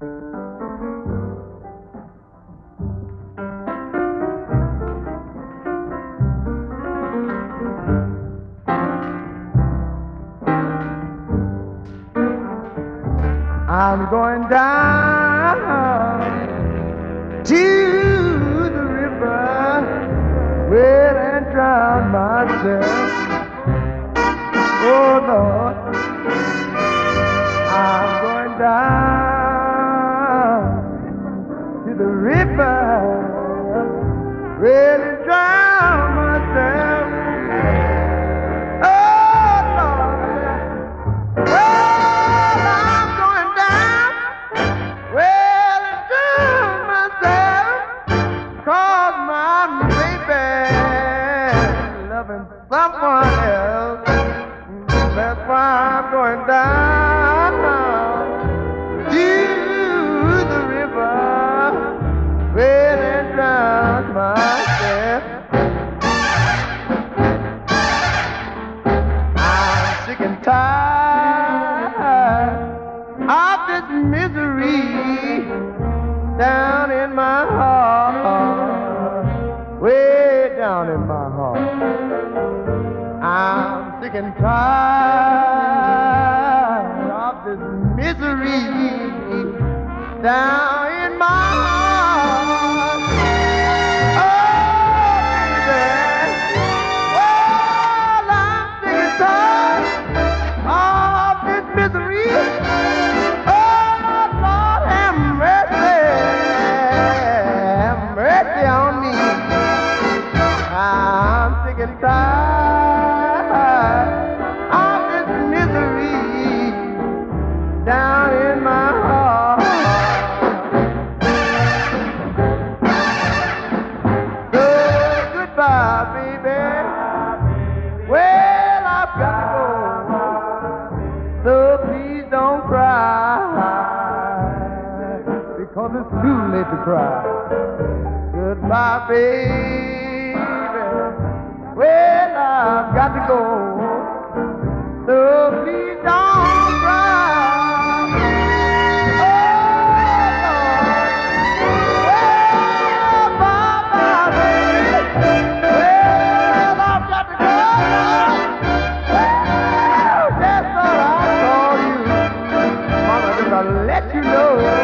I'm going down to the river, well, and drown myself. Oh Lord, I'm going down to the river, well, and drown myself. Oh Lord, well, I'm going down, well, and drown myself, 'cause my baby loving someone else. That's why I'm going down to the river, well, and drown myself. I'm sick and tired of this misery down in my heart, way down in my heart. I'm sick and tired of this misery down in my heart. Oh, baby. Well, I'm sick and tired of this misery. Oh, Lord, have mercy on me. I'm sick and tired of this misery down in my heart. So goodbye, baby. Well, I've got to go. So please don't cry, because it's too late to cry. Goodbye, baby. Well, I've got to go. So please don't cry. Oh, Lord. Well, bye-bye, baby. Well, I've got to go. Well, just thought I'd call you, Mama, just to let you know.